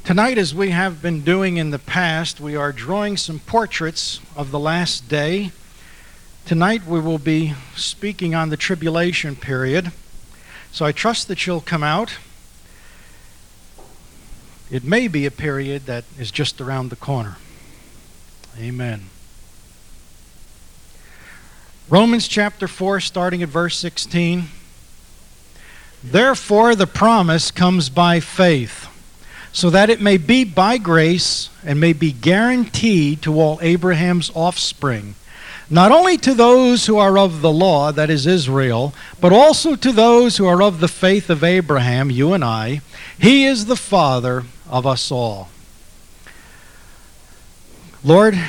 Tonight, as we have been doing in the past, we are drawing some portraits of the last day. Tonight we will be speaking on the tribulation period. So I trust that you'll come out. It may be a period that is just around the corner. Amen. Romans chapter 4, starting at verse 16. Therefore the promise comes by faith, so that it may be by grace and may be guaranteed to all Abraham's offspring, not only to those who are of the law, that is Israel, but also to those who are of the faith of Abraham, you and I. He is the father of us all. Lord,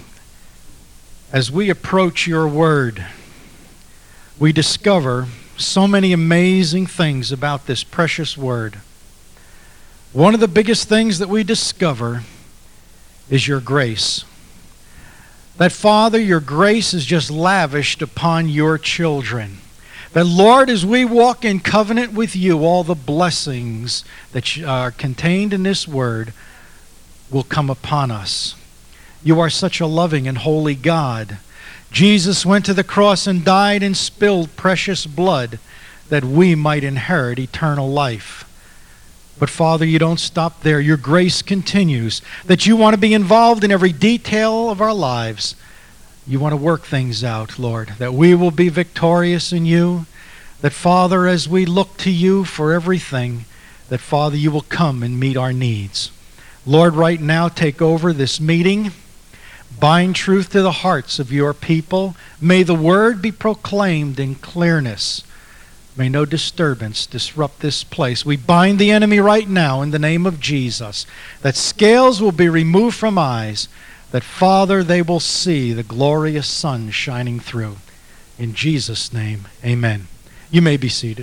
as we approach your word, we discover so many amazing things about this precious word. One of the biggest things that we discover is your grace. That, Father, your grace is just lavished upon your children. That, Lord, as we walk in covenant with you, all the blessings that are contained in this word will come upon us. You are such a loving and holy God. Jesus went to the cross and died and spilled precious blood that we might inherit eternal life. But Father, you don't stop there. Your grace continues, that you want to be involved in every detail of our lives. You want to work things out, Lord, that we will be victorious in you. That, Father, as we look to you for everything, that, Father, you will come and meet our needs. Lord, right now, take over this meeting. Bind truth to the hearts of your people. May the word be proclaimed in clearness. May no disturbance disrupt this place. We bind the enemy right now in the name of Jesus, that scales will be removed from eyes, that, Father, they will see the glorious sun shining through. In Jesus' name, amen. You may be seated.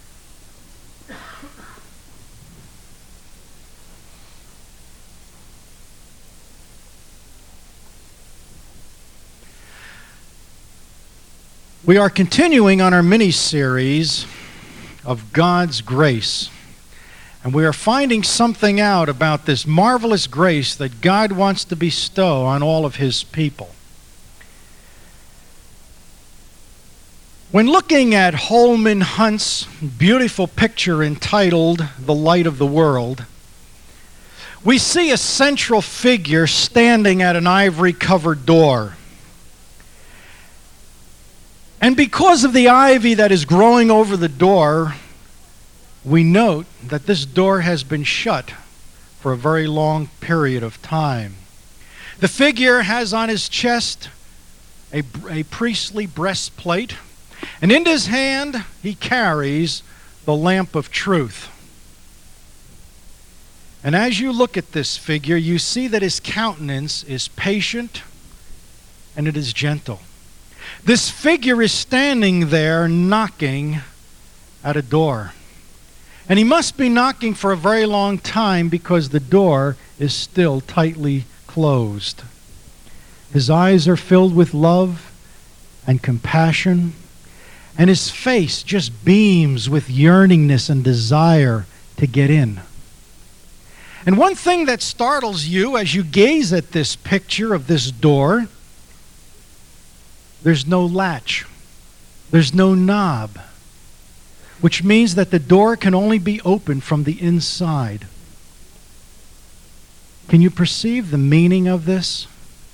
We are continuing on our mini-series of God's grace. And we are finding something out about this marvelous grace that God wants to bestow on all of his people. When looking at Holman Hunt's beautiful picture entitled The Light of the World, we see a central figure standing at an ivory-covered door. And because of the ivy that is growing over the door, we note that this door has been shut for a very long period of time. The figure has on his chest a priestly breastplate, and in his hand he carries the lamp of truth. And as you look at this figure, you see that his countenance is patient and it is gentle. This figure is standing there knocking at a door. And he must be knocking for a very long time because the door is still tightly closed. His eyes are filled with love and compassion, and his face just beams with yearningness and desire to get in. And one thing that startles you as you gaze at this picture of this door, there's no latch. There's no knob, which means that the door can only be opened from the inside. Can you perceive the meaning of this?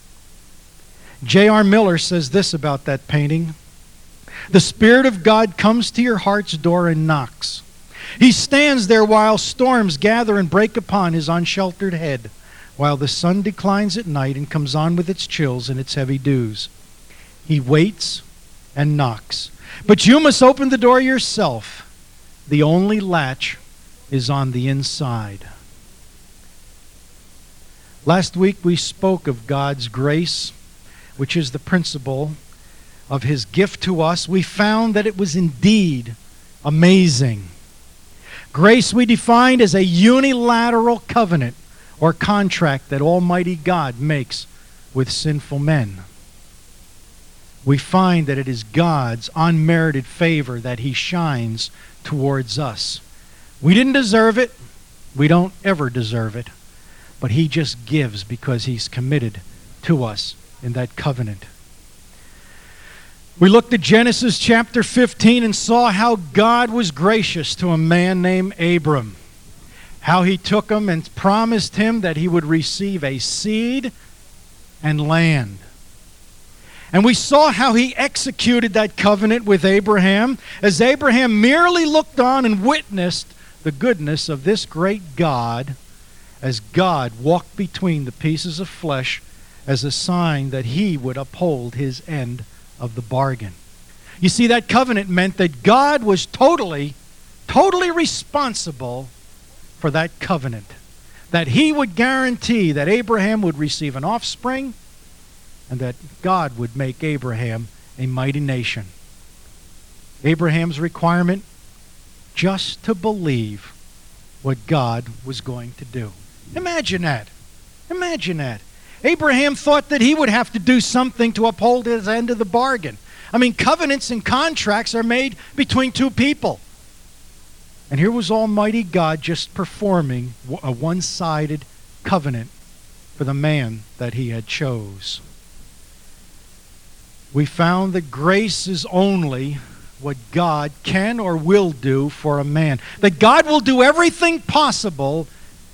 J.R. Miller says this about that painting. The Spirit of God comes to your heart's door and knocks. He stands there while storms gather and break upon his unsheltered head, while the sun declines at night and comes on with its chills and its heavy dews. He waits and knocks. But you must open the door yourself. The only latch is on the inside. Last week we spoke of God's grace, which is the principle of his gift to us. We found that it was indeed amazing. Grace we defined as a unilateral covenant or contract that Almighty God makes with sinful men. We find that it is God's unmerited favor that he shines towards us. We didn't deserve it. We don't ever deserve it. but he just gives because he's committed to us in that covenant. We looked at Genesis chapter 15 and saw how God was gracious to a man named Abram. How he took him and promised him that he would receive a seed and land. And we saw how he executed that covenant with Abraham as Abraham merely looked on and witnessed the goodness of this great God as God walked between the pieces of flesh as a sign that he would uphold his end of the bargain. You see, that covenant meant that God was totally responsible for that covenant. That he would guarantee that Abraham would receive an offspring and that God would make Abraham a mighty nation. Abraham's requirement, just to believe what God was going to do. Imagine that. Imagine that. Abraham thought that he would have to do something to uphold his end of the bargain. I mean, covenants and contracts are made between two people. And here was Almighty God just performing a one-sided covenant for the man that he had chose. We found that grace is only what God can or will do for a man. That God will do everything possible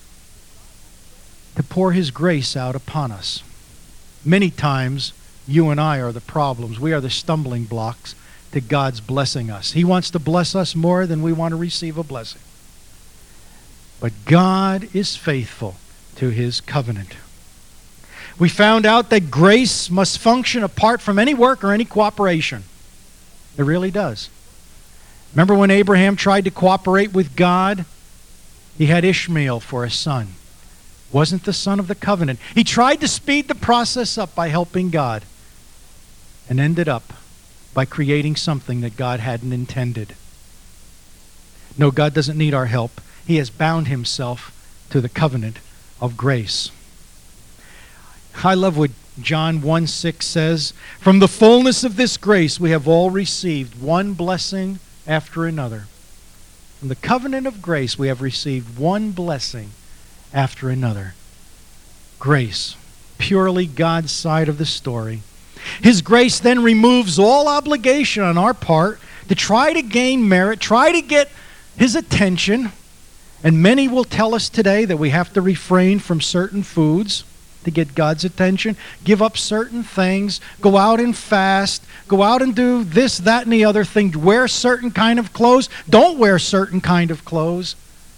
to pour his grace out upon us. Many times, you and I are the problems. We are the stumbling blocks to God's blessing us. He wants to bless us more than we want to receive a blessing. But God is faithful to his covenant. We found out that grace must function apart from any work or any cooperation. It really does. Remember when Abraham tried to cooperate with God? He had Ishmael for a son. Wasn't the son of the covenant. He tried to speed the process up by helping God and ended up by creating something that God hadn't intended. No, God doesn't need our help. He has bound himself to the covenant of grace. I love what John 1:6 says. From the fullness of this grace we have all received one blessing after another. From the covenant of grace we have received one blessing after another. Grace, purely God's side of the story. His grace then removes all obligation on our part to try to gain merit, try to get his attention. And many will tell us today that we have to refrain from certain foods to get God's attention, give up certain things, go out and fast, go out and do this, that, and the other thing, wear certain kind of clothes, don't wear certain kind of clothes.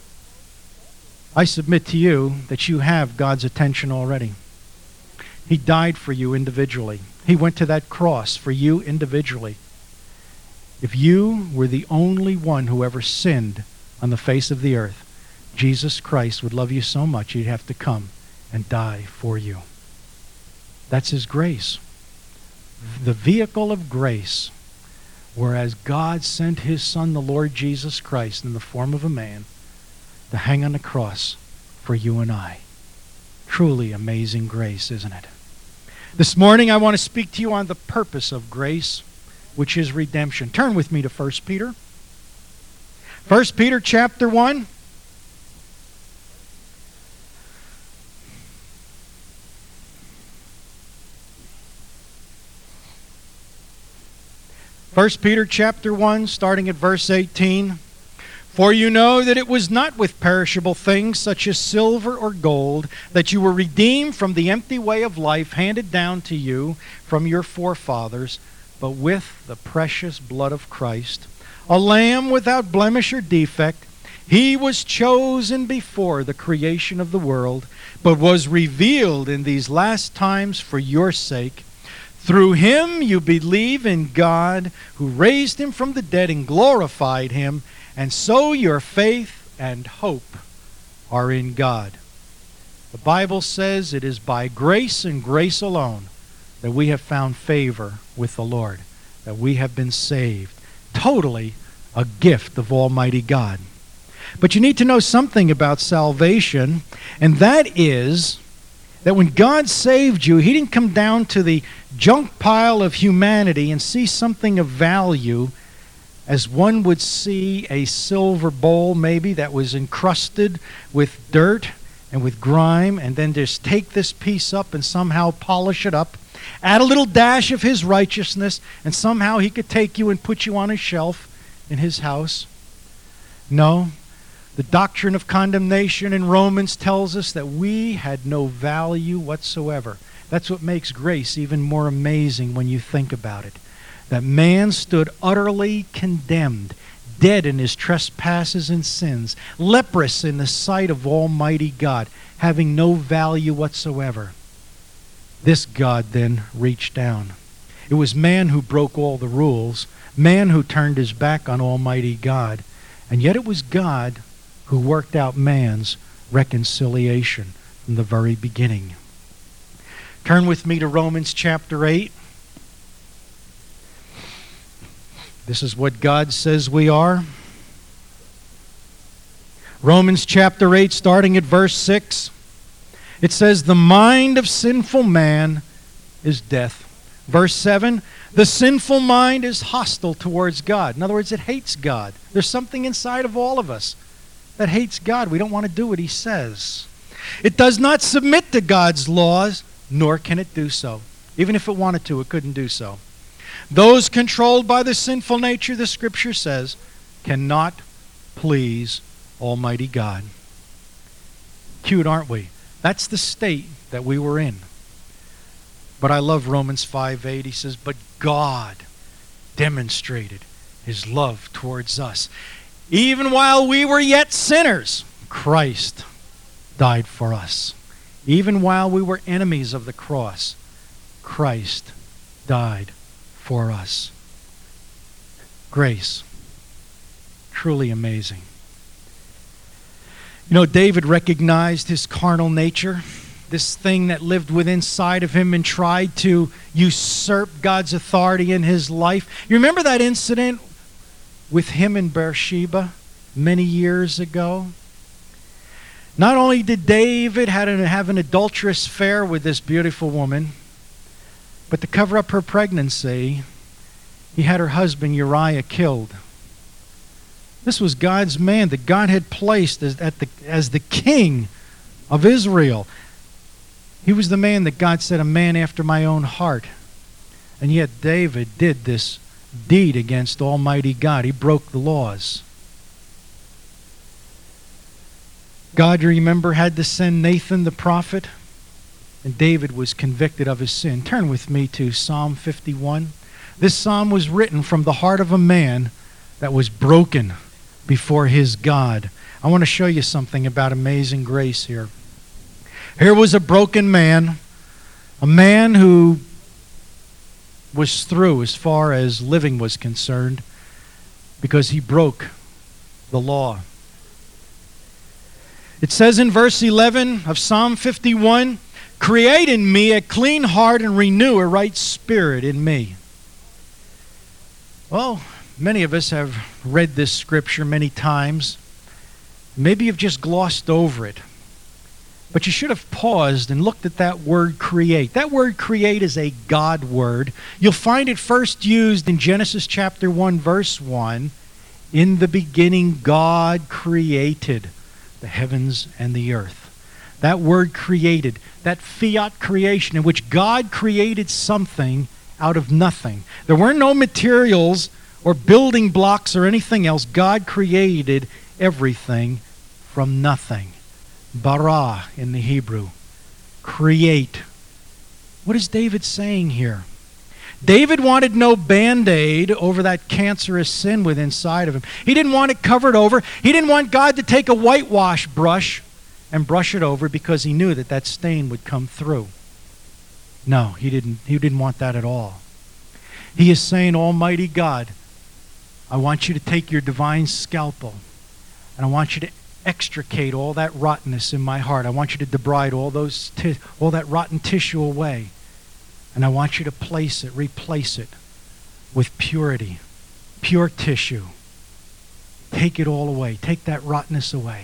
I submit to you that you have God's attention already. He died for you individually. He went to that cross for you individually. If you were the only one who ever sinned on the face of the earth, Jesus Christ would love you so much he'd have to come and die for you. That's his grace. The vehicle of grace, whereas God sent his Son, the Lord Jesus Christ, in the form of a man, to hang on the cross for you and I. Truly amazing grace, isn't it? This morning I want to speak to you on the purpose of grace, which is redemption. Turn with me to 1 Peter. 1 Peter chapter 1. First Peter chapter 1, starting at verse 18. For you know that it was not with perishable things such as silver or gold that you were redeemed from the empty way of life handed down to you from your forefathers, but with the precious blood of Christ, a lamb without blemish or defect. He was chosen before the creation of the world, but was revealed in these last times for your sake. Through him you believe in God, who raised him from the dead and glorified him, and so your faith and hope are in God. The Bible says it is by grace and grace alone that we have found favor with the Lord, that we have been saved. Totally a gift of Almighty God. But you need to know something about salvation, and that is that when God saved you, he didn't come down to the junk pile of humanity and see something of value as one would see a silver bowl maybe that was encrusted with dirt and with grime, and then just take this piece up and somehow polish it up, add a little dash of his righteousness, and somehow he could take you and put you on a shelf in his house? No. The doctrine of condemnation in Romans tells us that we had no value whatsoever. That's what makes grace even more amazing when you think about it. That man stood utterly condemned, dead in his trespasses and sins, leprous in the sight of Almighty God, having no value whatsoever. This God then reached down. It was man who broke all the rules, man who turned his back on Almighty God, and yet it was God who worked out man's reconciliation from the very beginning. Turn with me to Romans chapter 8. This is what God says we are. Romans chapter 8, starting at verse 6. It says, the mind of sinful man is death. Verse 7, the sinful mind is hostile towards God. In other words, it hates God. There's something inside of all of us that hates God. We don't want to do what he says. It does not submit to God's laws, nor can it do so. Even if it wanted to, it couldn't do so. Those controlled by the sinful nature, the Scripture says, cannot please Almighty God. Cute, aren't we? That's the state that we were in. But I love Romans 5:8. He says, but God demonstrated his love towards us. Even while we were yet sinners, Christ died for us. Even while we were enemies of the cross, Christ died for us. Grace. Truly amazing. You know, David recognized his carnal nature, this thing that lived within inside of him and tried to usurp God's authority in his life. You remember that incident with him and Bathsheba many years ago? Not only did David have an adulterous affair with this beautiful woman, but to cover up her pregnancy, he had her husband Uriah killed. This was God's man that God had placed as the king of Israel. He was the man that God said, a man after my own heart. And yet David did this deed against Almighty God. He broke the laws. God, you remember, had to send Nathan the prophet, and David was convicted of his sin. Turn with me to Psalm 51. This psalm was written from the heart of a man that was broken before his God. I want to show you something about amazing grace here. Here was a broken man, a man who was through as far as living was concerned because he broke the law. It says in verse 11 of Psalm 51, create in me a clean heart and renew a right spirit in me. Well, many of us have read this scripture many times. Maybe you've just glossed over it. But you should have paused and looked at that word create. That word create is a God word. You'll find it first used in Genesis chapter 1, verse 1. In the beginning, God created the heavens and the earth. That word created, that fiat creation in which God created something out of nothing. There were no materials or building blocks or anything else. God created everything from nothing. Bara in the Hebrew. Create. What is David saying here? David wanted no Band-Aid over that cancerous sin within inside of him. He didn't want it covered over. He didn't want God to take a whitewash brush and brush it over because he knew that stain would come through. No, he didn't want that at all. He is saying, Almighty God, I want you to take your divine scalpel and I want you to extricate all that rottenness in my heart. I want you to debride all that rotten tissue away. And I want you to replace it with purity, pure tissue. Take it all away. Take that rottenness away.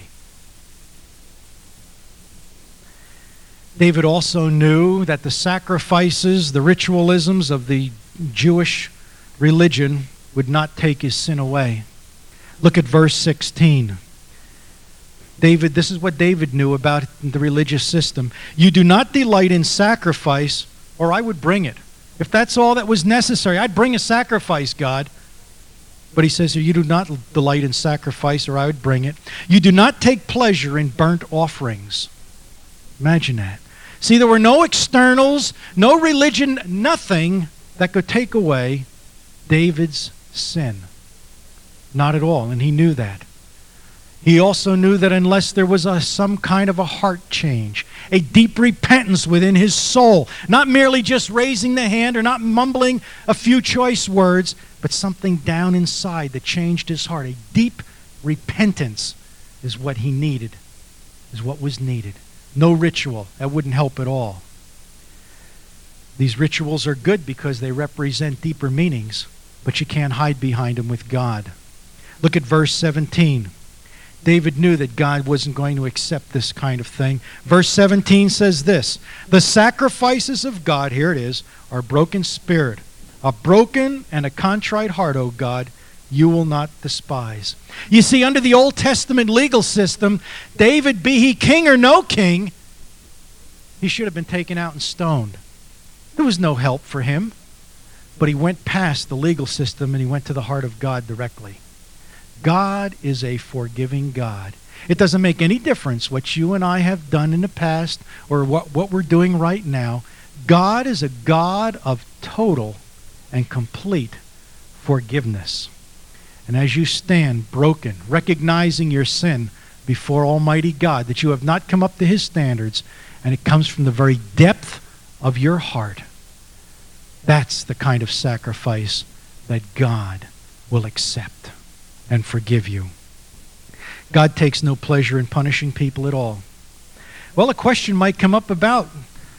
David also knew that the sacrifices, the ritualisms of the Jewish religion would not take his sin away. Look at verse 16. David, this is what David knew about the religious system. You do not delight in sacrifice, or I would bring it. If that's all that was necessary, I'd bring a sacrifice, God. But he says here, you do not delight in sacrifice, or I would bring it. You do not take pleasure in burnt offerings. Imagine that. See, there were no externals, no religion, nothing that could take away David's sin. Not at all, and he knew that. He also knew that unless there was some kind of a heart change, a deep repentance within his soul, not merely just raising the hand or not mumbling a few choice words, but something down inside that changed his heart, a deep repentance is what he needed, is what was needed. No ritual, that wouldn't help at all. These rituals are good because they represent deeper meanings, but you can't hide behind them with God. Look at verse 17. David knew that God wasn't going to accept this kind of thing. Verse 17 says this, the sacrifices of God, here it is, are broken spirit. A broken and a contrite heart, O God, you will not despise. You see, under the Old Testament legal system, David, be he king or no king, he should have been taken out and stoned. There was no help for him. But he went past the legal system and he went to the heart of God directly. God is a forgiving God. It doesn't make any difference what you and I have done in the past or what we're doing right now. God is a God of total and complete forgiveness. And as you stand broken, recognizing your sin before Almighty God, that you have not come up to His standards, and it comes from the very depth of your heart, that's the kind of sacrifice that God will accept and forgive you. God takes no pleasure in punishing people at all. Well, a question might come up about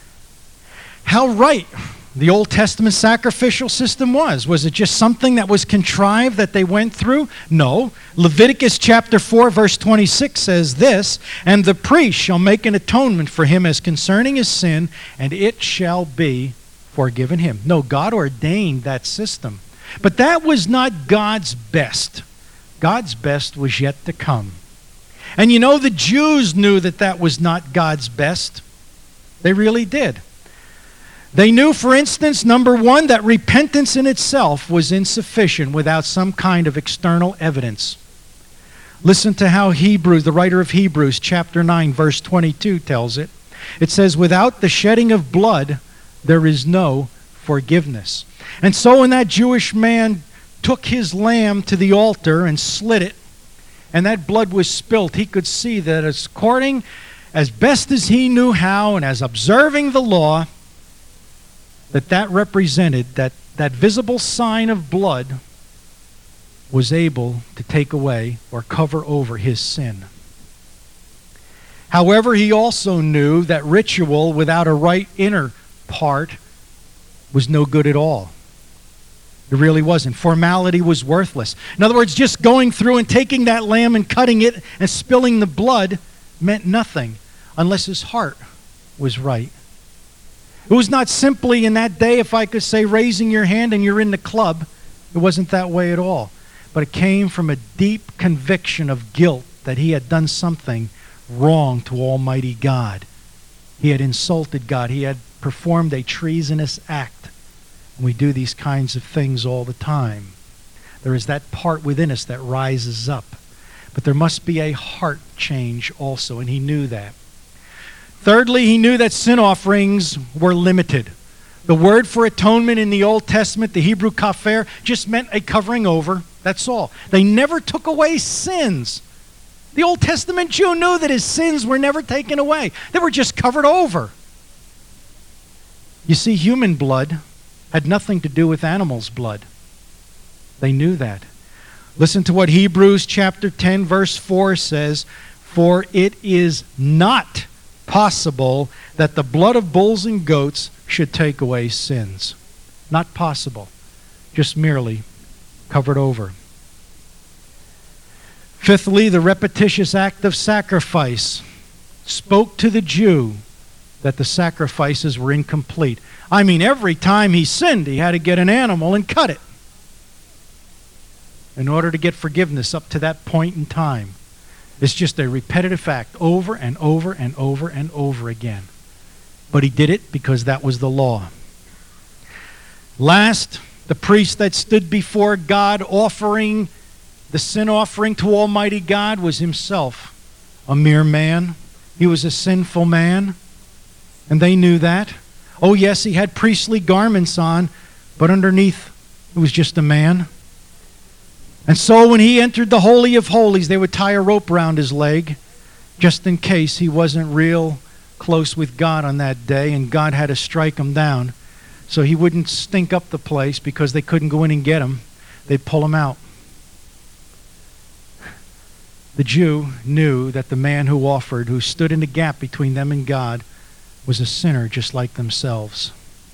how right the Old Testament sacrificial system was. Was it just something that was contrived that they went through? No. Leviticus chapter 4 verse 26 says this, and the priest shall make an atonement for him as concerning his sin, and it shall be forgiven him. No, God ordained that system. But that was not God's best. God's best was yet to come. And you know, the Jews knew that that was not God's best. They really did. They knew, for instance, number one, that repentance in itself was insufficient without some kind of external evidence. Listen to how Hebrews, the writer of Hebrews, chapter 9, verse 22 tells it. It says, without the shedding of blood, there is no forgiveness. And so when that Jewish man took his lamb to the altar and slit it, and that blood was spilt, he could see that according, as best as he knew how, and as observing the law, that represented, that visible sign of blood was able to take away or cover over his sin. However, he also knew that ritual without a right inner part was no good at all. It really wasn't. Formality was worthless. In other words, just going through and taking that lamb and cutting it and spilling the blood meant nothing unless his heart was right. It was not simply in that day, if I could say, raising your hand and you're in the club. It wasn't that way at all. But it came from a deep conviction of guilt that he had done something wrong to Almighty God. He had insulted God. He had performed a treasonous act. And we do these kinds of things all the time. There is that part within us that rises up. But there must be a heart change also, and he knew that. Thirdly, he knew that sin offerings were limited. The word for atonement in the Old Testament, the Hebrew kafer, just meant a covering over. That's all. They never took away sins. The Old Testament Jew knew that his sins were never taken away. They were just covered over. You see, human blood had nothing to do with animals' blood. They knew that. Listen to what Hebrews chapter 10 verse 4 says, for it is not possible that the blood of bulls and goats should take away sins. Not possible. Just merely covered over. Fifthly, the repetitious act of sacrifice spoke to the Jew that the sacrifices were incomplete. I mean, every time he sinned, he had to get an animal and cut it in order to get forgiveness up to that point in time. It's just a repetitive act over and over and over and over again. But he did it because that was the law. Last, the priest that stood before God offering the sin offering to Almighty God was himself a mere man. He was a sinful man, and they knew that. Oh yes, he had priestly garments on, but underneath it was just a man. And so when he entered the Holy of Holies, they would tie a rope around his leg just in case he wasn't real close with God on that day and God had to strike him down so he wouldn't stink up the place because they couldn't go in and get him. They'd pull him out. The Jew knew that the man who offered, who stood in the gap between them and God, was a sinner just like themselves.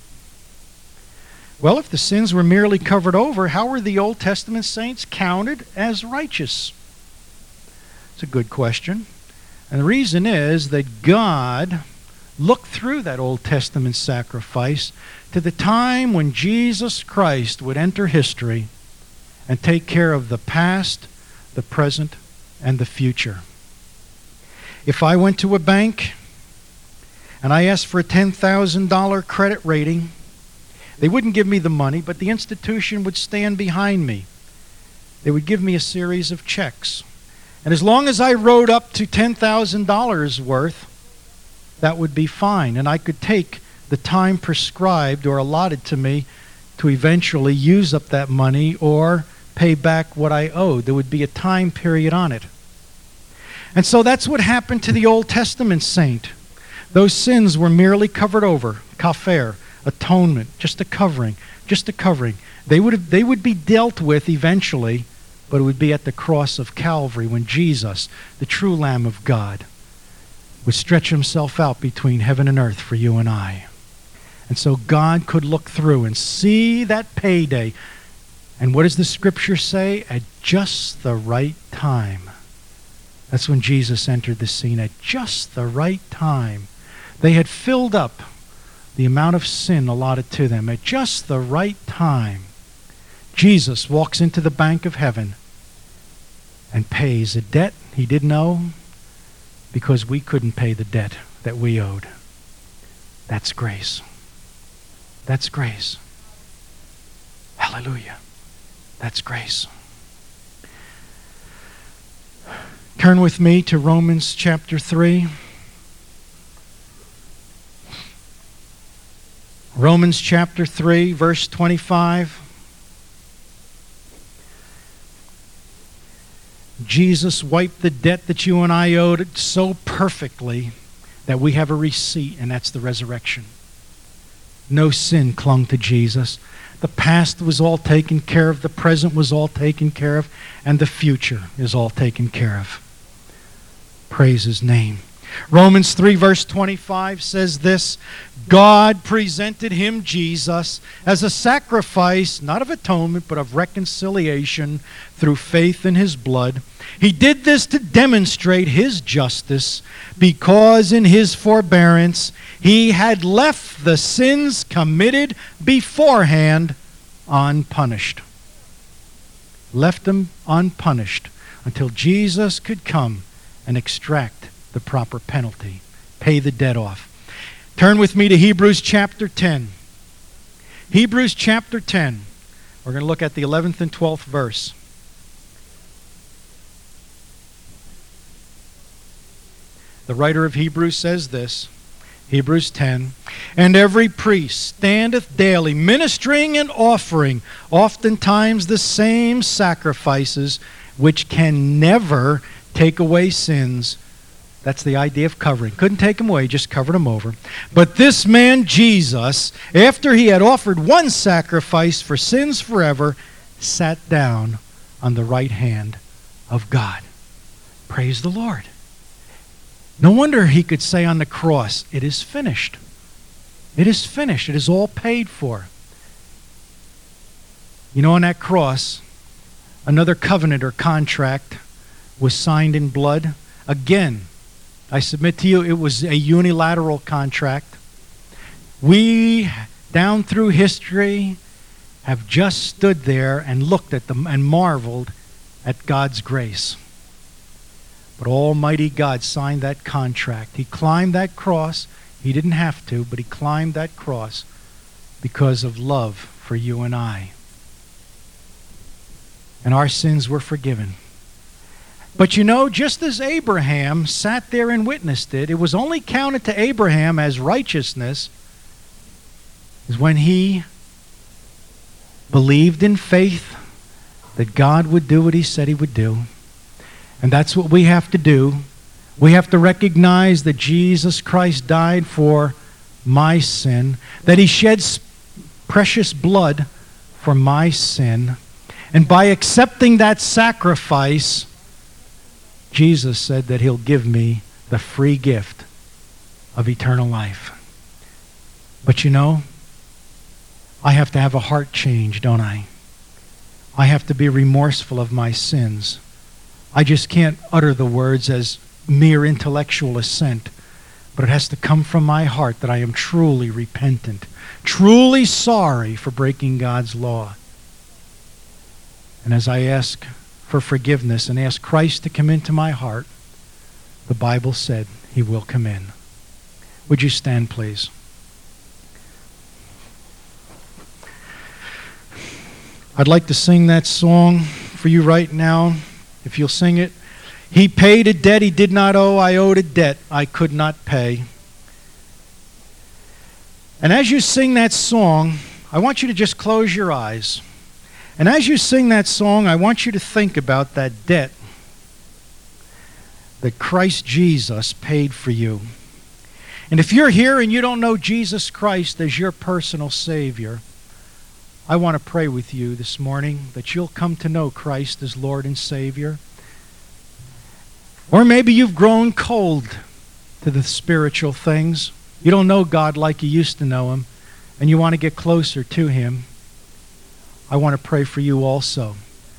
Well, if the sins were merely covered over, how were the Old Testament saints counted as righteous? It's a good question. And the reason is that God looked through that Old Testament sacrifice to the time when Jesus Christ would enter history and take care of the past, the present, and the future. If I went to a bank and I asked for a $10,000 credit rating, they wouldn't give me the money, but the institution would stand behind me. They would give me a series of checks. And as long as I wrote up to $10,000 worth, that would be fine. And I could take the time prescribed or allotted to me to eventually use up that money or pay back what I owed. There would be a time period on it. And so that's what happened to the Old Testament saint. Those sins were merely covered over, kafer, atonement, just a covering. They would be dealt with eventually, but it would be at the cross of Calvary when Jesus, the true Lamb of God, would stretch himself out between heaven and earth for you and I. And so God could look through and see that payday. And what does the Scripture say? At just the right time. That's when Jesus entered the scene, at just the right time. They had filled up the amount of sin allotted to them. At just the right time, Jesus walks into the bank of heaven and pays a debt he didn't owe because we couldn't pay the debt that we owed. That's grace. That's grace. Hallelujah. That's grace. Turn with me to Romans chapter 3. Romans chapter 3, verse 25. Jesus wiped the debt that you and I owed so perfectly that we have a receipt, and that's the resurrection. No sin clung to Jesus. The past was all taken care of, the present was all taken care of, and the future is all taken care of. Praise his name. Romans 3 verse 25 says this, God presented him, Jesus, as a sacrifice, not of atonement, but of reconciliation through faith in his blood. He did this to demonstrate his justice, because in his forbearance he had left the sins committed beforehand unpunished. Left them unpunished until Jesus could come and extract the proper penalty, pay the debt off. Turn with me to Hebrews chapter 10. Hebrews chapter 10. We're going to look at the 11th and 12th verse. The writer of Hebrews says this, Hebrews 10, and every priest standeth daily, ministering and offering, oftentimes the same sacrifices, which can never take away sins. That's the idea of covering. Couldn't take them away, just covered them over. But this man Jesus, after he had offered one sacrifice for sins forever, sat down on the right hand of God. Praise the Lord. No wonder he could say on the cross, it is finished. It is finished. It is all paid for. You know, on that cross, another covenant or contract was signed in blood. Again, I submit to you, it was a unilateral contract. We, down through history, have just stood there and looked at them and marveled at God's grace. But Almighty God signed that contract. He climbed that cross. He didn't have to, but he climbed that cross because of love for you and I. And our sins were forgiven. But you know, just as Abraham sat there and witnessed it, it was only counted to Abraham as righteousness is when he believed in faith that God would do what he said he would do. And that's what we have to do. We have to recognize that Jesus Christ died for my sin, that he shed precious blood for my sin. And by accepting that sacrifice, Jesus said that he'll give me the free gift of eternal life. But you know, I have to have a heart change, don't I? I have to be remorseful of my sins. I just can't utter the words as mere intellectual assent, but it has to come from my heart that I am truly repentant, truly sorry for breaking God's law. And as I ask for forgiveness and ask Christ to come into my heart, the Bible said he will come in. Would you stand, please? I'd like to sing that song for you right now, if you'll sing it. He paid a debt he did not owe. I owed a debt I could not pay. And as you sing that song, I want you to just close your eyes. And as you sing that song, I want you to think about that debt that Christ Jesus paid for you. And if you're here and you don't know Jesus Christ as your personal Savior, I want to pray with you this morning that you'll come to know Christ as Lord and Savior. Or maybe you've grown cold to the spiritual things. You don't know God like you used to know him, and you want to get closer to him. I want to pray for you also.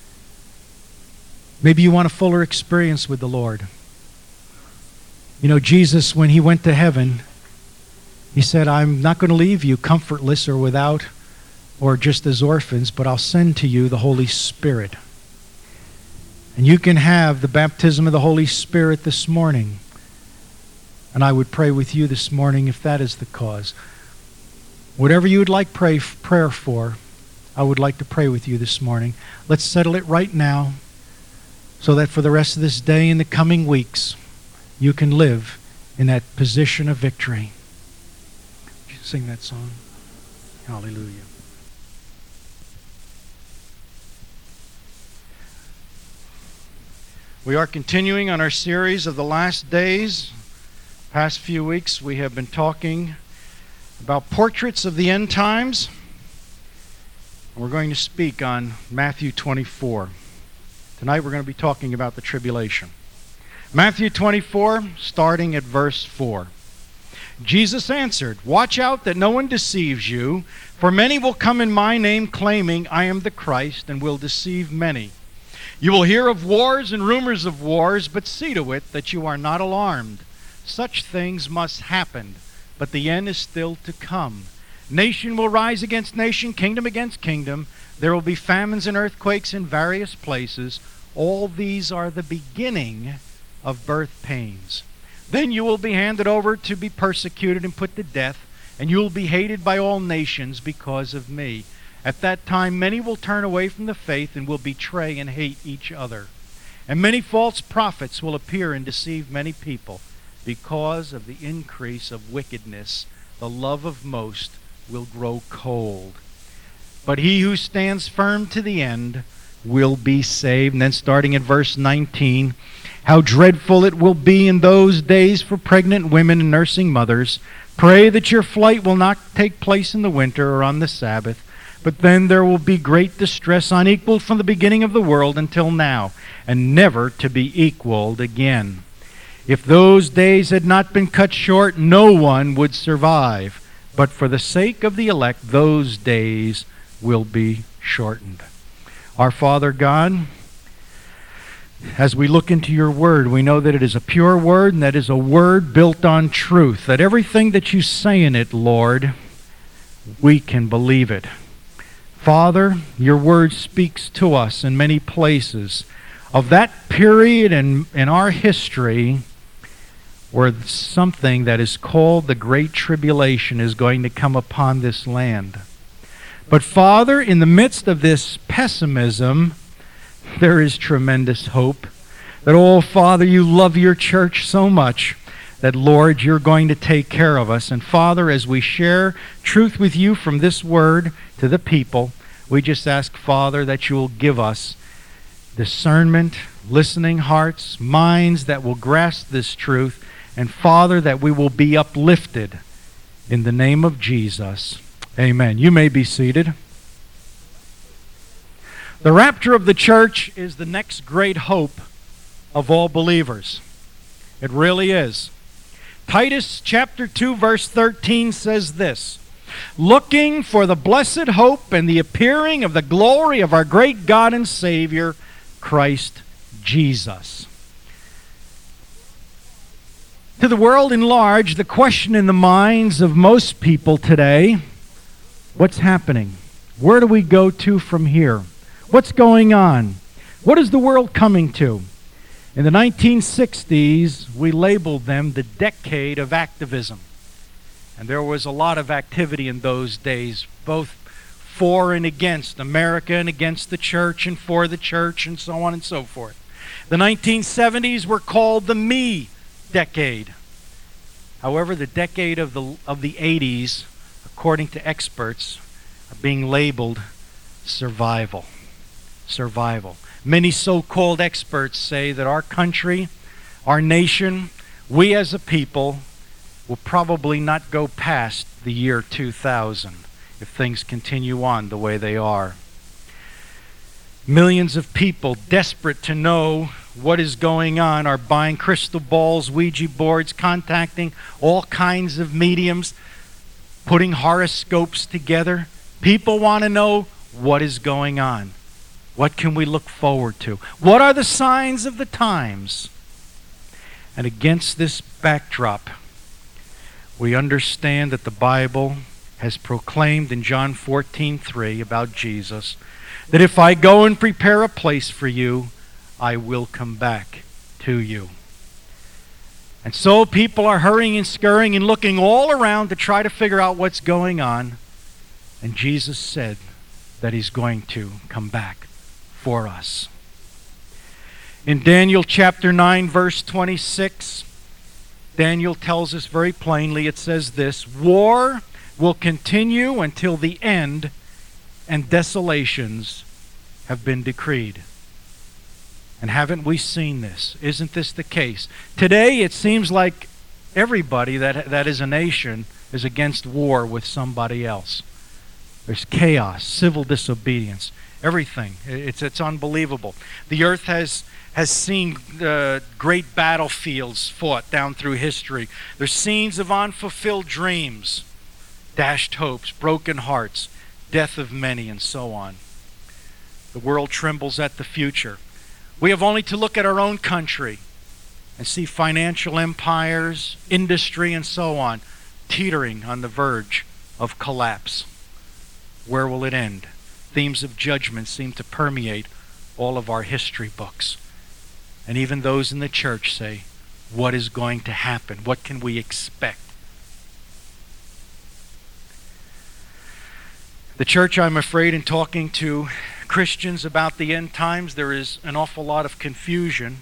Maybe you want a fuller experience with the Lord. You know, Jesus, when he went to heaven, he said, I'm not going to leave you comfortless or without or just as orphans, but I'll send to you the Holy Spirit. And you can have the baptism of the Holy Spirit this morning. And I would pray with you this morning if that is the cause. Whatever you would like prayer for, I would like to pray with you this morning. Let's settle it right now so that for the rest of this day and the coming weeks, you can live in that position of victory. Would you sing that song? Hallelujah. We are continuing on our series of the last days. Past few weeks we have been talking about portraits of the end times. We're going to speak on Matthew 24. Tonight we're going to be talking about the tribulation. Matthew 24, starting at verse 4. Jesus answered, "Watch out that no one deceives you, for many will come in my name claiming I am the Christ and will deceive many. You will hear of wars and rumors of wars, but see to it that you are not alarmed. Such things must happen, but the end is still to come. Nation will rise against nation, kingdom against kingdom. There will be famines and earthquakes in various places. All these are the beginning of birth pains. Then you will be handed over to be persecuted and put to death, and you will be hated by all nations because of me. At that time many will turn away from the faith and will betray and hate each other. And many false prophets will appear and deceive many people. Because of the increase of wickedness, the love of most will grow cold. But he who stands firm to the end will be saved." And then starting at verse 19, "How dreadful it will be in those days for pregnant women and nursing mothers. Pray that your flight will not take place in the winter or on the Sabbath. But then there will be great distress unequaled from the beginning of the world until now, and never to be equaled again. If those days had not been cut short, no one would survive. But for the sake of the elect, those days will be shortened." Our Father God, as we look into your word, we know that it is a pure word and that is a word built on truth. That everything that you say in it, Lord, we can believe it. Father, your word speaks to us in many places of that period in our history where something that is called the Great Tribulation is going to come upon this land. But Father, in the midst of this pessimism, there is tremendous hope. That, oh Father, you love your church so much that, Lord, you're going to take care of us. And Father, as we share truth with you from this word to the people, we just ask, Father, that you will give us discernment, listening hearts, minds that will grasp this truth, and Father, that we will be uplifted in the name of Jesus. Amen. You may be seated. The rapture of the church is the next great hope of all believers. It really is. Titus chapter 2 verse 13 says this, looking for the blessed hope and the appearing of the glory of our great God and Savior, Christ Jesus. To the world in large, the question in the minds of most people today, what's happening? Where do we go to from here? What's going on? What is the world coming to? In the 1960s, we labeled them the decade of activism. And there was a lot of activity in those days, both for and against America and against the church and for the church and so on and so forth. The 1970s were called the Me decade. However, the decade of the 80s, according to experts, are being labeled survival. Survival. Many so-called experts say that our country, our nation, we as a people will probably not go past the year 2000 if things continue on the way they are. Millions of people desperate to know what is going on are buying crystal balls, Ouija boards, contacting all kinds of mediums, putting horoscopes together. People want to know what is going on. What can we look forward to? What are the signs of the times? And against this backdrop, we understand that the Bible has proclaimed in John 14:3 about Jesus, that if I go and prepare a place for you, I will come back to you. And so people are hurrying and scurrying and looking all around to try to figure out what's going on. And Jesus said that he's going to come back for us. In Daniel chapter 9, verse 26, Daniel tells us very plainly, it says this, war will continue until the end and desolations have been decreed. And haven't we seen this? Isn't this the case? Today it seems like everybody that is a nation is against war with somebody else. There's chaos, civil disobedience, everything. It's unbelievable. The earth has seen great battlefields fought down through history. There's scenes of unfulfilled dreams, dashed hopes, broken hearts, death of many, and so on. The world trembles at the future. We have only to look at our own country and see financial empires, industry, and so on teetering on the verge of collapse. Where will it end? Themes of judgment seem to permeate all of our history books. And even those in the church say, what is going to happen? What can we expect? The church, I'm afraid, in talking to Christians about the end times, there is an awful lot of confusion.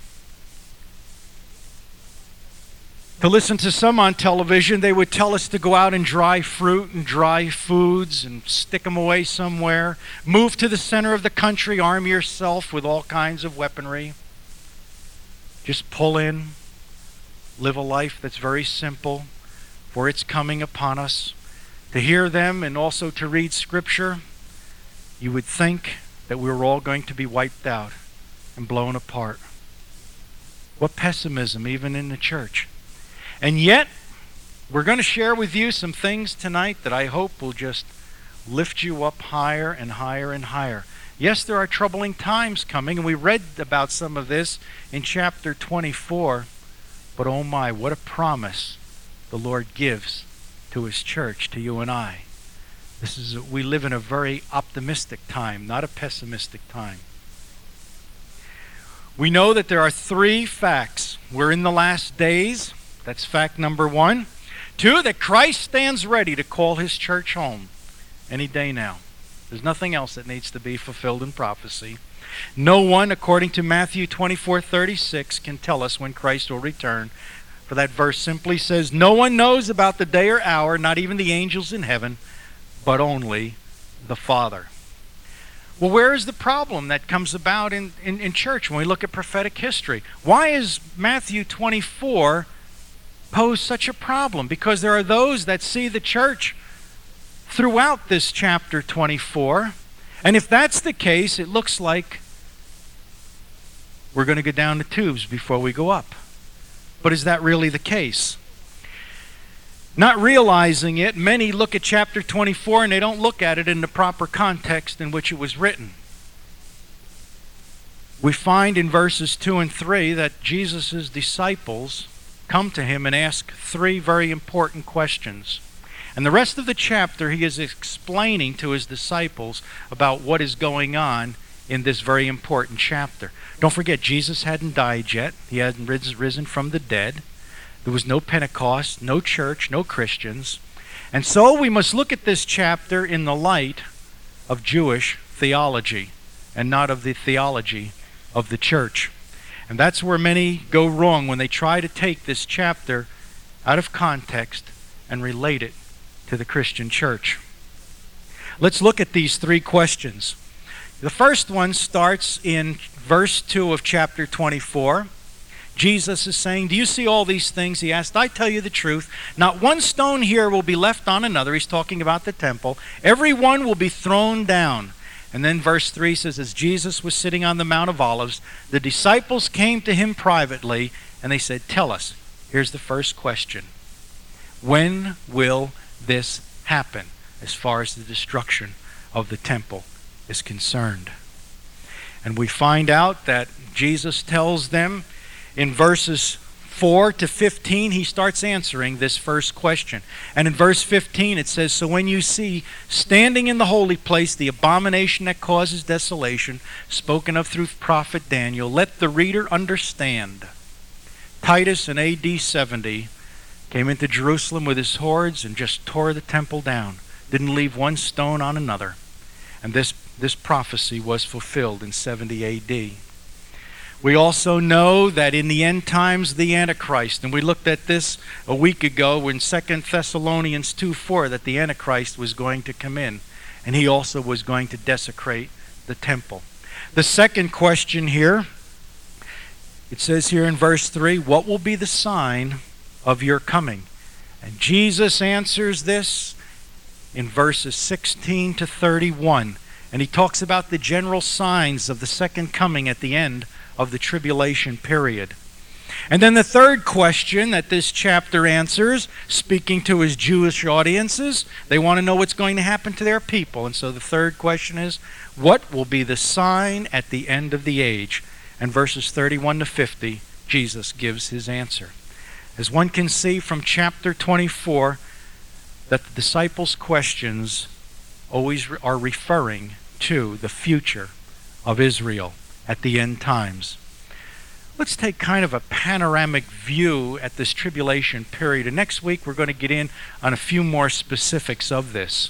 To listen to some on television, they would tell us to go out and dry fruit and dry foods and stick them away somewhere. Move to the center of the country, arm yourself with all kinds of weaponry. Just pull in, live a life that's very simple, for it's coming upon us. To hear them and also to read Scripture, you would think that we were all going to be wiped out and blown apart. What pessimism, even in the church. And yet, we're going to share with you some things tonight that I hope will just lift you up higher and higher and higher. Yes, there are troubling times coming, and we read about some of this in chapter 24. But oh my, what a promise the Lord gives to His church, to you and I. We live in a very optimistic time, not a pessimistic time. We know that there are three facts. We're in the last days. That's fact number one. Two, that Christ stands ready to call his church home any day now. There's nothing else that needs to be fulfilled in prophecy. No one, according to Matthew 24:36, can tell us when Christ will return. For that verse simply says, no one knows about the day or hour, not even the angels in heaven, but only the Father. Well, where is the problem that comes about in church when we look at prophetic history? Why is Matthew 24 pose such a problem? Because there are those that see the church throughout this chapter 24. And if that's the case, it looks like we're going to go down the tubes before we go up. But is that really the case? Not realizing it, many look at chapter 24 and they don't look at it in the proper context in which it was written. We find in verses 2 and 3 that Jesus' disciples come to him and ask three very important questions. And the rest of the chapter he is explaining to his disciples about what is going on in this very important chapter. Don't forget, Jesus hadn't died yet. He hadn't risen from the dead. There was no Pentecost, no church, no Christians. And so we must look at this chapter in the light of Jewish theology and not of the theology of the church. And that's where many go wrong when they try to take this chapter out of context and relate it to the Christian church. Let's look at these three questions. The first one starts in verse 2 of chapter 24. Jesus is saying, do you see all these things? He asked, I tell you the truth. Not one stone here will be left on another. He's talking about the temple. Every one will be thrown down. And then verse 3 says, as Jesus was sitting on the Mount of Olives, the disciples came to him privately, and they said, tell us. Here's the first question. When will this happen as far as the destruction of the temple is concerned? And we find out that Jesus tells them in verses 4 to 15, he starts answering this first question. And in verse 15 it says, so when you see standing in the holy place the abomination that causes desolation, spoken of through prophet Daniel, let the reader understand. Titus in AD 70 came into Jerusalem with his hordes and just tore the temple down. Didn't leave one stone on another. And this prophecy was fulfilled in 70 AD. We also know that in the end times, the Antichrist, and we looked at this a week ago in 2 Thessalonians 2:4, that the Antichrist was going to come in, and he also was going to desecrate the temple. The second question here, it says here in verse 3, what will be the sign of your coming? And Jesus answers this in verses 16 to 31. And he talks about the general signs of the second coming at the end of the tribulation period. And then the third question that this chapter answers, speaking to his Jewish audiences, they want to know what's going to happen to their people. And so the third question is, what will be the sign at the end of the age? And verses 31 to 50, Jesus gives his answer. As one can see from chapter 24, that the disciples' questions always are referring to the future of Israel at the end times. Let's take kind of a panoramic view at this tribulation period. And next week we're going to get in on a few more specifics of this.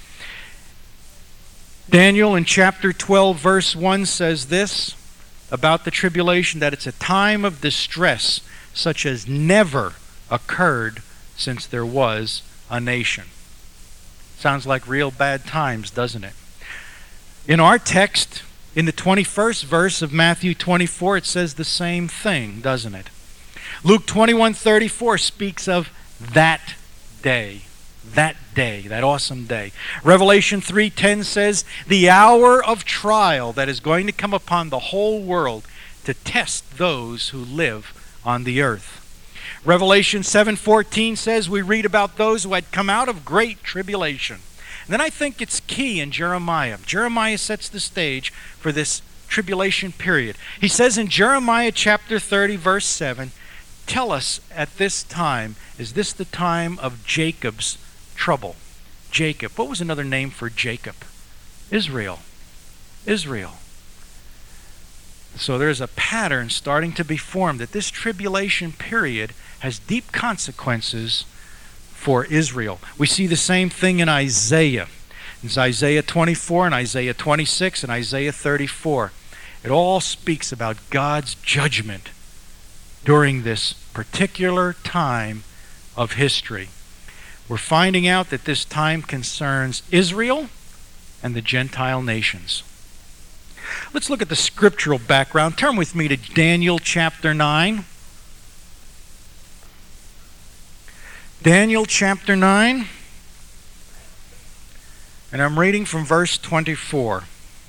Daniel in chapter 12 verse 1 says this about the tribulation, that it's a time of distress such as never occurred since there was a nation. Sounds like real bad times, doesn't it? In our text, in the 21st verse of Matthew 24, it says the same thing, doesn't it? Luke 21:34 speaks of that day, that awesome day. Revelation 3:10 says the hour of trial that is going to come upon the whole world to test those who live on the earth. Revelation 7:14 says we read about those who had come out of great tribulation. And then I think it's key in Jeremiah. Jeremiah sets the stage for this tribulation period. He says in Jeremiah chapter 30 verse 7, tell us at this time, is this the time of Jacob's trouble? Jacob. What was another name for Jacob? Israel. Israel. So there's a pattern starting to be formed that this tribulation period has deep consequences for Israel. We see the same thing in Isaiah. It's Isaiah 24 and Isaiah 26 and Isaiah 34. It all speaks about God's judgment during this particular time of history. We're finding out that this time concerns Israel and the Gentile nations. Let's look at the scriptural background. Turn with me to Daniel chapter 9. Daniel chapter 9. And I'm reading from verse 24.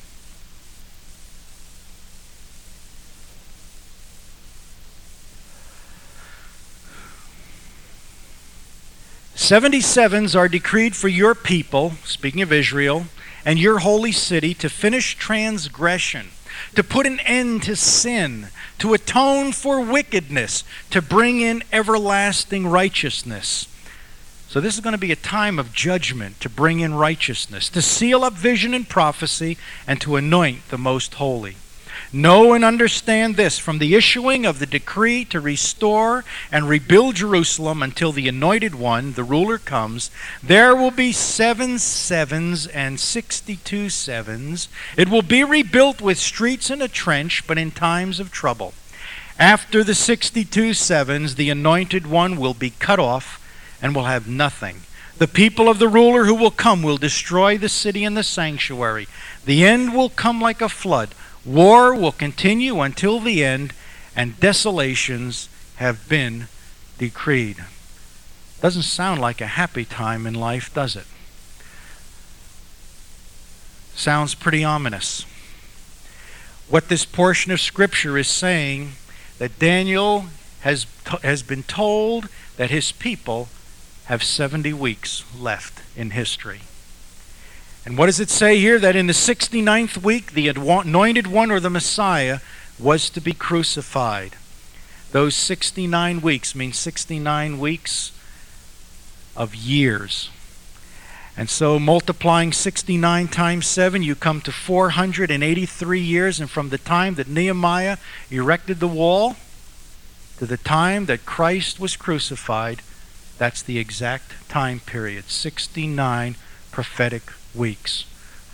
"77s are decreed for your people," speaking of Israel, "and your holy city to finish transgression, to put an end to sin, to atone for wickedness, to bring in everlasting righteousness." So this is going to be a time of judgment, to bring in righteousness, to seal up vision and prophecy, and to anoint the most holy. "Know and understand this, from the issuing of the decree to restore and rebuild Jerusalem until the Anointed One, the ruler, comes, there will be 7 sevens and 62 sevens. It will be rebuilt with streets and a trench, but in times of trouble. After the 62 sevens, the Anointed One will be cut off and will have nothing. The people of the ruler who will come will destroy the city and the sanctuary. The end will come like a flood. War will continue until the end, and desolations have been decreed." Doesn't sound like a happy time in life, does it? Sounds pretty ominous. What this portion of Scripture is saying, that Daniel has been told that his people have 70 weeks left in history. And what does it say here? That in the 69th week, the Anointed One, or the Messiah, was to be crucified. Those 69 weeks mean 69 weeks of years. And so multiplying 69 times 7, you come to 483 years. And from the time that Nehemiah erected the wall to the time that Christ was crucified, that's the exact time period. 69 prophetic weeks.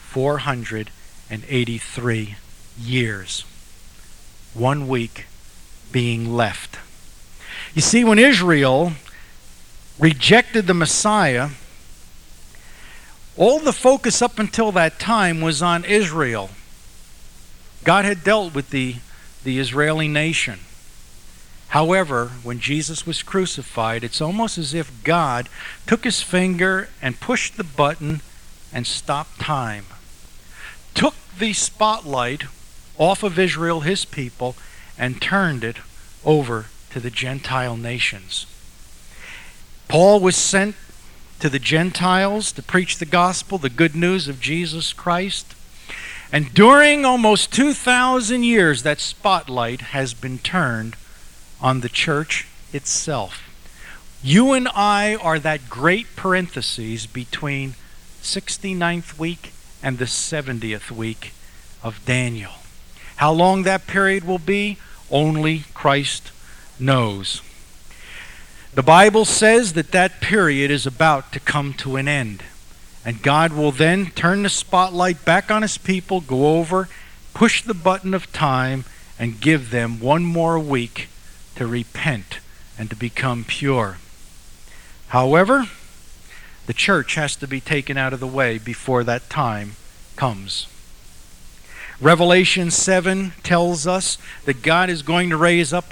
483 years. 1 week being left. You see, when Israel rejected the Messiah, all the focus up until that time was on Israel. God had dealt with the Israeli nation. However, when Jesus was crucified, it's almost as if God took his finger and pushed the button and stopped time. Took the spotlight off of Israel, his people, and turned it over to the Gentile nations. Paul was sent to the Gentiles to preach the gospel, the good news of Jesus Christ. And during almost 2,000 years, that spotlight has been turned on the church itself. You and I are that great parenthesis between 69th week and the 70th week of Daniel. How long that period will be, only Christ knows. The Bible says that that period is about to come to an end. And God will then turn the spotlight back on his people, go over, push the button of time, and give them 1 more week to repent and to become pure. However, the church has to be taken out of the way before that time comes. Revelation 7 tells us that God is going to raise up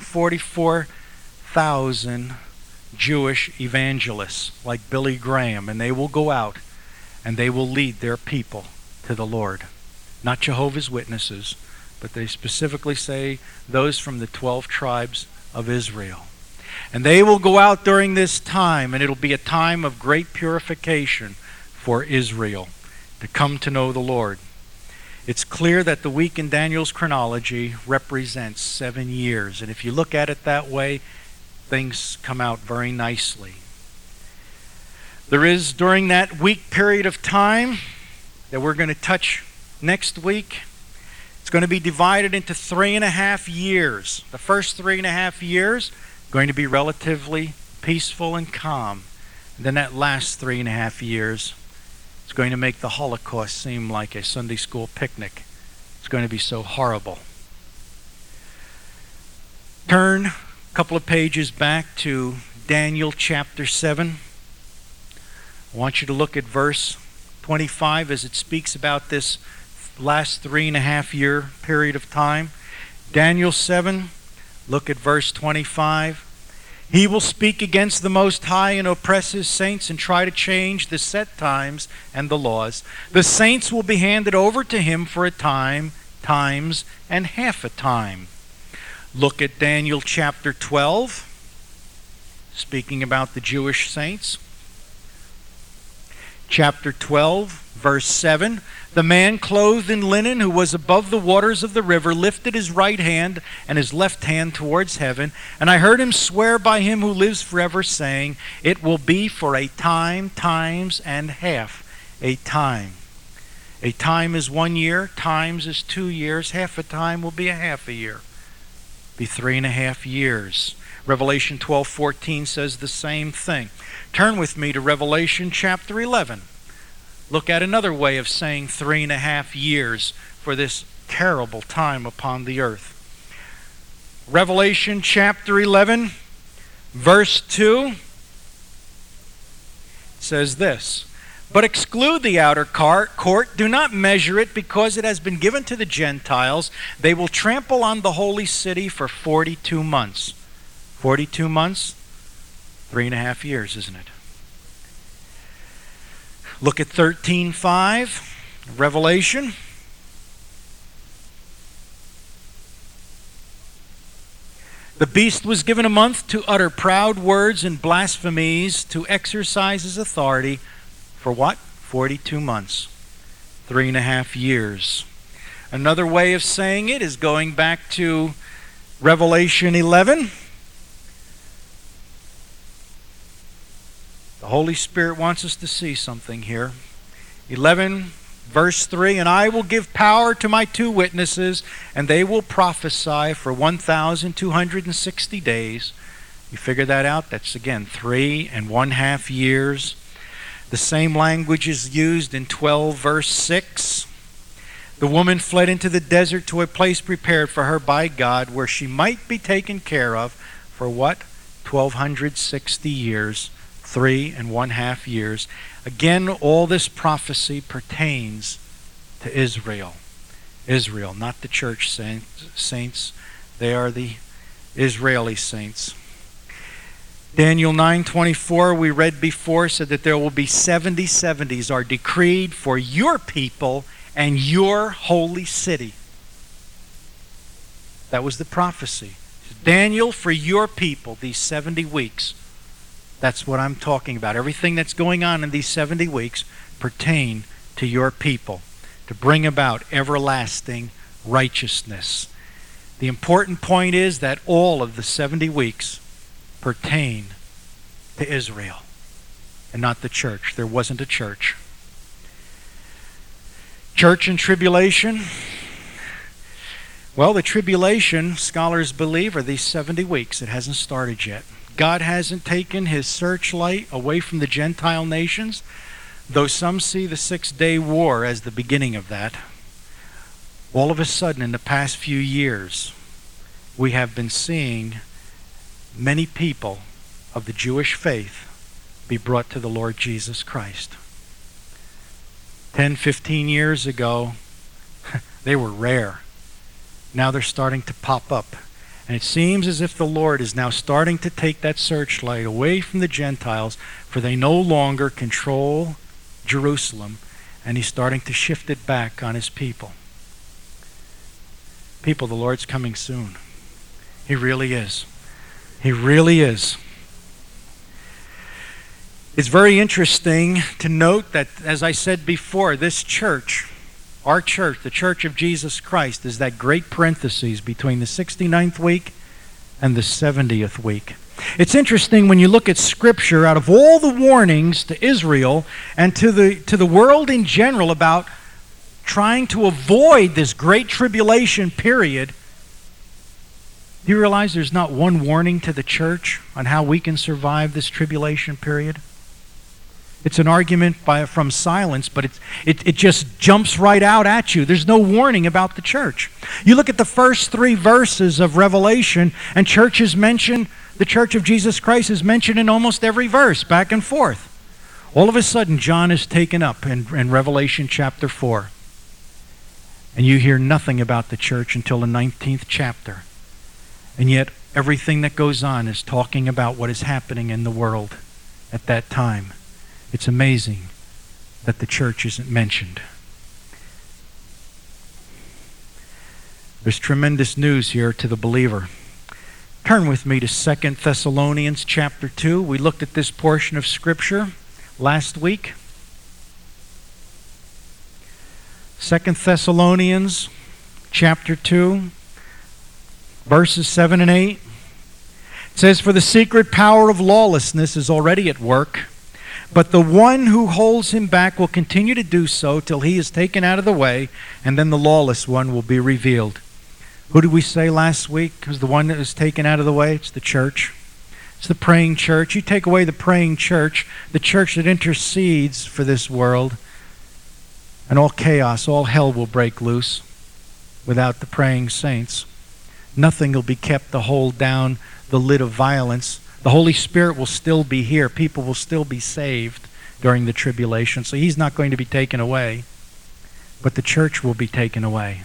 144,000 Jewish evangelists like Billy Graham, and they will go out and they will lead their people to the Lord. Not Jehovah's Witnesses, but they specifically say those from the 12 tribes of Israel. And they will go out during this time, and it'll be a time of great purification for Israel to come to know the Lord. It's clear that the week in Daniel's chronology represents 7 years. And if you look at it that way, things come out very nicely. There is, during that week period of time that we're going to touch next week, it's going to be divided into 3.5 years. The first 3.5 years going to be relatively peaceful and calm. And then that last 3.5 years is going to make the Holocaust seem like a Sunday school picnic. It's going to be so horrible. Turn a couple of pages back to Daniel chapter 7. I want you to look at verse 25 as it speaks about this last 3.5 year period of time. Daniel 7, look at verse 25. He will speak against the Most High and oppress his saints and try to change the set times and the laws. The saints will be handed over to him for a time, times, and half a time. Look at Daniel chapter 12, speaking about the Jewish saints. Chapter 12, verse 7. The man clothed in linen who was above the waters of the river lifted his right hand and his left hand towards heaven, and I heard him swear by him who lives forever, saying, it will be for a time, times, and half a time. A time is 1 year, times is 2 years, half a time will be a half a year. Be 3.5 years. Revelation 12:14 says the same thing. Turn with me to Revelation chapter 11. Look at another way of saying 3.5 years for this terrible time upon the earth. Revelation chapter 11, verse 2 says this, but exclude the outer court, do not measure it, because it has been given to the Gentiles. They will trample on the holy city for 42 months. 42 months, 3.5 years, isn't it? Look at 13:5, Revelation. The beast was given a month to utter proud words and blasphemies, to exercise his authority for what? 42 months, 3.5 years. Another way of saying it is going back to Revelation 11. The Holy Spirit wants us to see something here. 11, verse 3, and I will give power to my 2 witnesses, and they will prophesy for 1,260 days. You figure that out? That's again 3.5 years. The same language is used in 12, verse 6. The woman fled into the desert to a place prepared for her by God, where she might be taken care of for what? 1,260 years. 3.5 years. Again, all this prophecy pertains to Israel. Israel, not the church saints. They are the Israeli saints. Daniel 9:24, we read before, said that there will be 70 70s are decreed for your people and your holy city. That was the prophecy. Daniel, for your people, these 70 weeks. That's what I'm talking about. Everything that's going on in these 70 weeks pertain to your people, to bring about everlasting righteousness. The important point is that all of the 70 weeks pertain to Israel and not the church. There wasn't a church. Church and tribulation. Well, the tribulation, scholars believe, are these 70 weeks. It hasn't started yet. God hasn't taken his searchlight away from the Gentile nations, though some see the 6-day war as the beginning of that. All of a sudden, in the past few years, we have been seeing many people of the Jewish faith be brought to the Lord Jesus Christ. 10, 15 years ago, they were rare. Now they're starting to pop up. And it seems as if the Lord is now starting to take that searchlight away from the Gentiles, for they no longer control Jerusalem, and he's starting to shift it back on his people. People, the Lord's coming soon. He really is. He really is. It's very interesting to note that, as I said before, this church, our church, the Church of Jesus Christ, is that great parenthesis between the 69th week and the 70th week. It's interesting when you look at Scripture, out of all the warnings to Israel and to the world in general about trying to avoid this great tribulation period, do you realize there's not one warning to the church on how we can survive this tribulation period? It's an argument from silence, but it just jumps right out at you. There's no warning about the church. You look at the first 3 verses of Revelation, and the Church of Jesus Christ is mentioned in almost every verse, back and forth. All of a sudden, John is taken up in Revelation chapter 4. And you hear nothing about the church until the 19th chapter. And yet, everything that goes on is talking about what is happening in the world at that time. It's amazing that the church isn't mentioned. There's tremendous news here to the believer. Turn with me to 2 Thessalonians chapter 2. We looked at this portion of Scripture last week. 2 Thessalonians chapter 2, verses 7 and 8. It says, "For the secret power of lawlessness is already at work, but the one who holds him back will continue to do so till he is taken out of the way, and then the lawless one will be revealed." Who did we say last week was the one that was taken out of the way? It's the church. It's the praying church. You take away the praying church, the church that intercedes for this world, and all chaos, all hell will break loose without the praying saints. Nothing will be kept to hold down the lid of violence. The Holy Spirit will still be here. People will still be saved during the tribulation. So he's not going to be taken away, but the church will be taken away.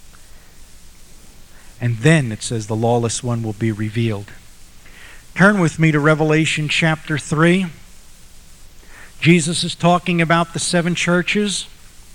And then it says the lawless one will be revealed. Turn with me to Revelation chapter 3. Jesus is talking about the 7 churches.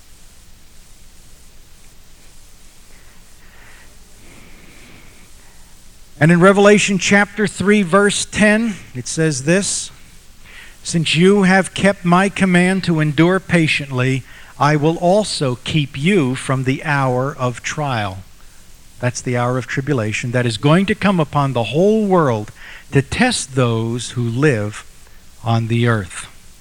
And in Revelation chapter 3, verse 10, it says this, "Since you have kept my command to endure patiently, I will also keep you from the hour of trial." That's the hour of tribulation that is going to come upon the whole world to test those who live on the earth.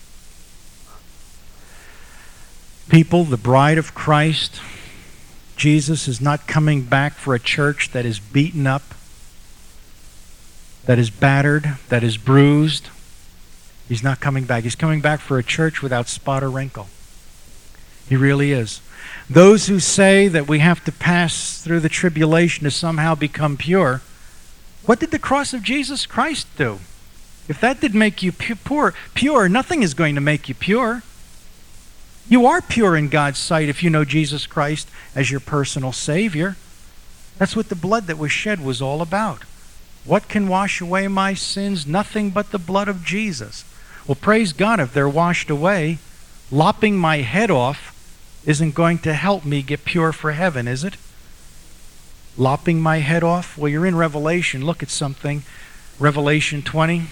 People, the bride of Christ, Jesus is not coming back for a church that is beaten up, that is battered, that is bruised. He's not coming back. He's coming back for a church without spot or wrinkle. He really is. Those who say that we have to pass through the tribulation to somehow become pure, what did the cross of Jesus Christ do? If that did make you pure, nothing is going to make you pure. You are pure in God's sight if you know Jesus Christ as your personal Savior. That's what the blood that was shed was all about. What can wash away my sins? Nothing but the blood of Jesus. Well, praise God if they're washed away. Lopping my head off isn't going to help me get pure for heaven, is it? Lopping my head off? Well, you're in Revelation. Look at something. Revelation 20.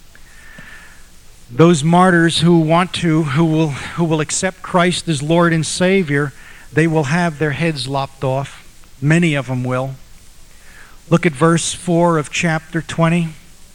Those martyrs who will accept Christ as Lord and Savior, they will have their heads lopped off. Many of them will. Look at verse 4 of chapter 20.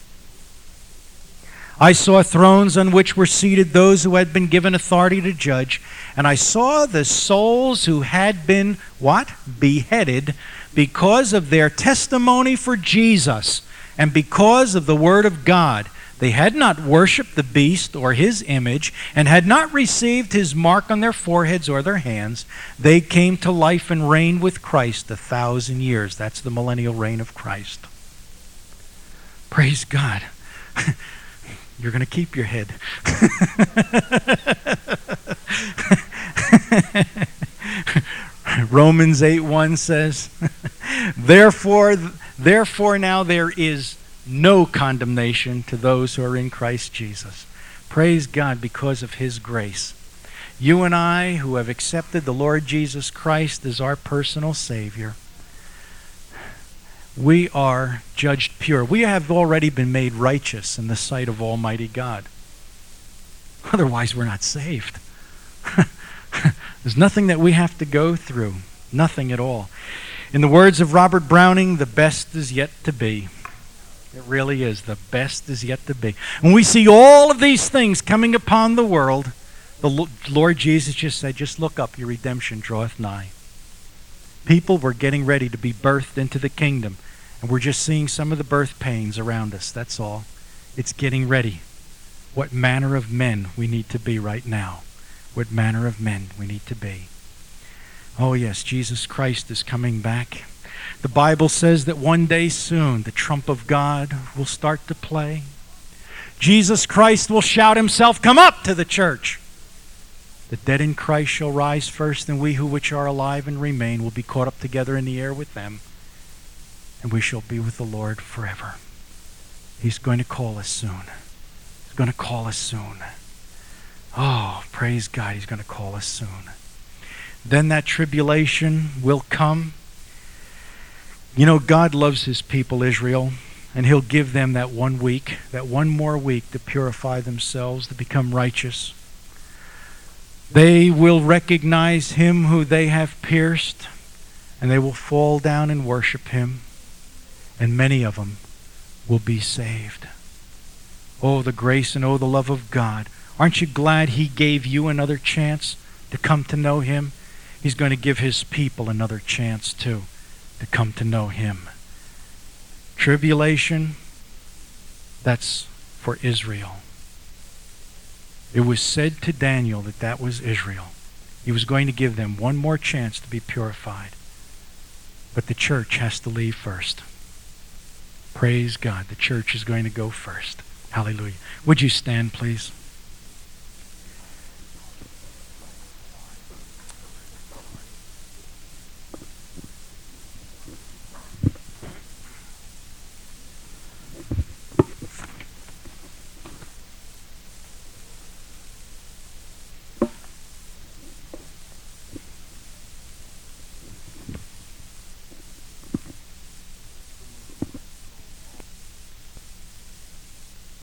"I saw thrones on which were seated those who had been given authority to judge, and I saw the souls who had been," what? "Beheaded because of their testimony for Jesus and because of the word of God. They had not worshipped the beast or his image and had not received his mark on their foreheads or their hands. They came to life and reigned with Christ 1,000 years. That's the millennial reign of Christ. Praise God. You're going to keep your head. Romans 8:1 says, Therefore now there is no condemnation to those who are in Christ Jesus. Praise God because of His grace. You and I who have accepted the Lord Jesus Christ as our personal Savior, we are judged pure. We have already been made righteous in the sight of Almighty God. Otherwise, we're not saved. There's nothing that we have to go through. Nothing at all. In the words of Robert Browning, the best is yet to be. It really is. The best is yet to be. When we see all of these things coming upon the world, The Lord Jesus just said, just look up, your redemption draweth nigh. People were getting ready to be birthed into the kingdom, and we're just seeing some of the birth pains around us, that's all. It's getting ready. What manner of men we need to be right now. What manner of men we need to be. Oh yes, Jesus Christ is coming back. The Bible says that one day soon the trump of God will start to play. Jesus Christ will shout himself, come up to the church. The dead in Christ shall rise first, and we who which are alive and remain will be caught up together in the air with them, and we shall be with the Lord forever. He's going to call us soon. He's going to call us soon. Oh, praise God, he's going to call us soon. Then that tribulation will come. You know, God loves his people, Israel, and he'll give them that 1 week, that one more week to purify themselves, to become righteous. They will recognize him who they have pierced, and they will fall down and worship him, and many of them will be saved. Oh, the grace and oh, the love of God. Aren't you glad he gave you another chance to come to know him? He's going to give his people another chance too to come to know him. Tribulation, that's for Israel. It was said to Daniel that that was Israel. He was going to give them one more chance to be purified. But the church has to leave first. Praise God. The church is going to go first. Hallelujah. Would you stand, please?